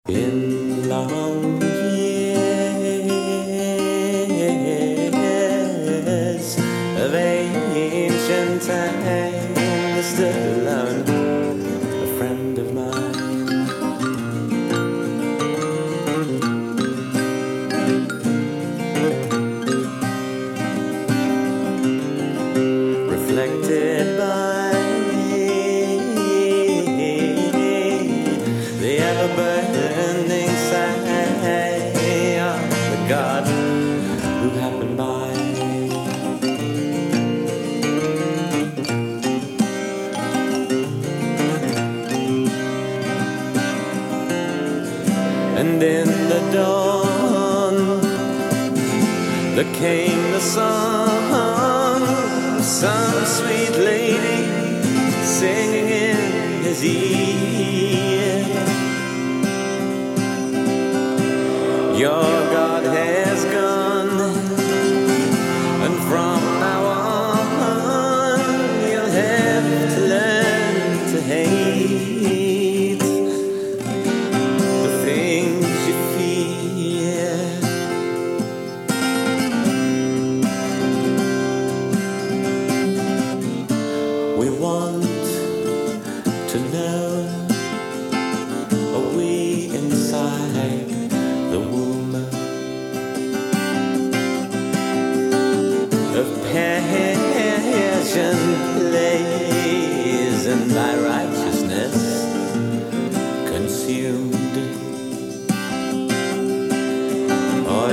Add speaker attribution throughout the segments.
Speaker 1: In long years of ancient time, stood alone, a friend of mine. Reflected by the ever-burning sight of the God who happened by. And in the dawn there came the song of some sweet lady singing in his ear. Your God has gone, and from now on you'll have to learn to hate the things you fear. We want to know, are we inside the womb of passion plays and thy righteousness consumed, or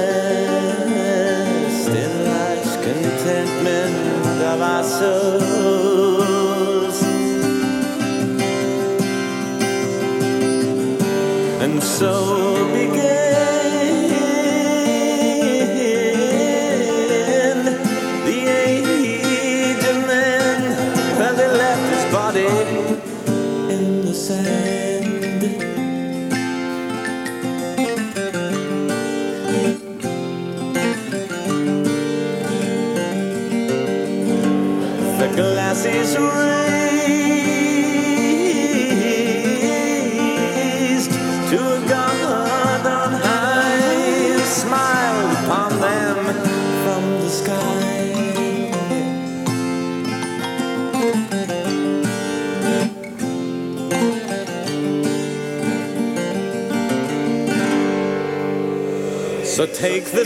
Speaker 1: just in life's contentment of our souls? And so began the age of men, and they left his body in the sand. The glass is raised to a God on high, who smiled upon them from the sky. So take the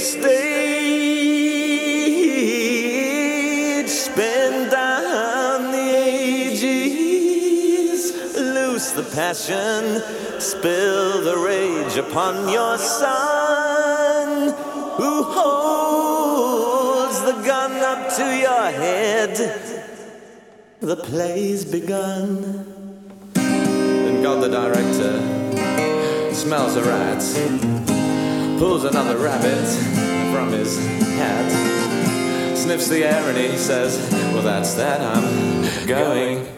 Speaker 1: stage, spin down the ages, loose the passion, spill the rage upon your son, who holds the gun up to your head. The play's begun. And God the director smells a rat, pulls another rabbit from his hat, sniffs the air and he says, well, that's that, I'm going.